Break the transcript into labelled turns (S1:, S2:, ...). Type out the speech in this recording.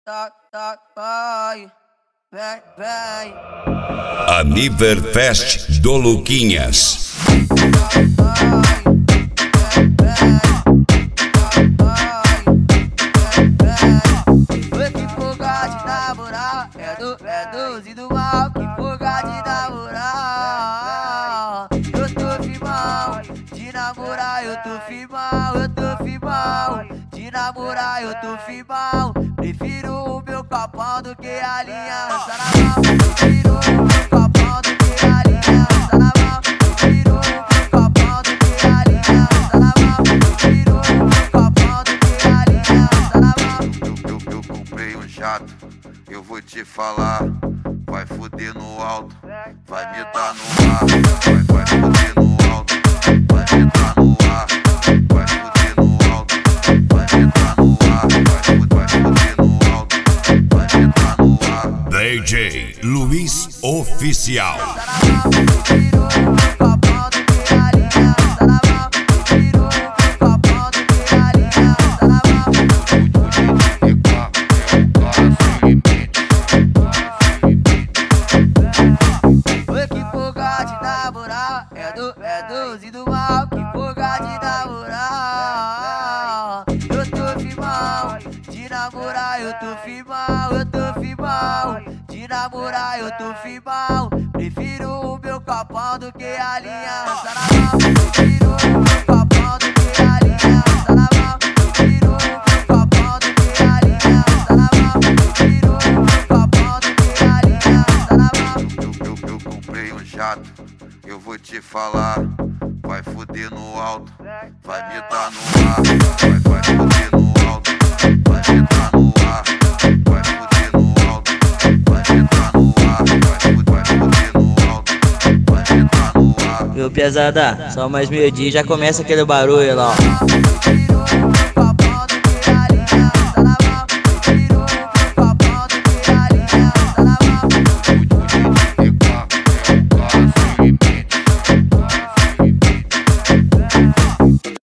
S1: Vai, vem.
S2: Aniverfest do Luquinhas.
S1: Oi, que folga de namorar, é doze do mal, que folga de namorar. Eu tô firmão, de namorar eu tô firmão, de namorar eu tô firmão. Prefiro o meu copão do que a aliança na mão. Prefiro o meu copão do que a aliança na mão. Prefiro o meu copão do que a aliança na mão. Prefiro o meu copão do que a aliança na mão.
S3: Eu comprei um jato, eu vou te falar. Vai foder no alto, vai me dar no ar. Vai foder no alto, vai me dar no ar. Vai foder no alto, vai me dar no ar. Vai foder no alto, vai me dar no ar.
S2: DJ Luiz Oficial.
S1: Prefiro o meu copão do que a aliança na mão. Prefiro o meu copão do que a aliança na mão. Oi, que folga de namorar, é doze do mal, que folga de namorar. Eu tô firmão, de namorar eu tô firmão, de namorar eu tô firmão. Prefiro o meu copão do que a aliança na mão. Prefiro o meu copão do que a aliança na mão. Prefiro o meu copão do que a aliança na mão. Prefiro o meu copão do que a aliança na mão.
S3: Eu comprei um jato, eu vou te falar. Vai foder no alto, vai me dar no ar. Vai foder no alto, vai me dar no ar. Vai foder no alto, vai me dar no ar. Vai foder no alto, vai me dar no ar.
S4: Viu, pesada? Só mais meio-dia e já começa aquele barulho lá, ó.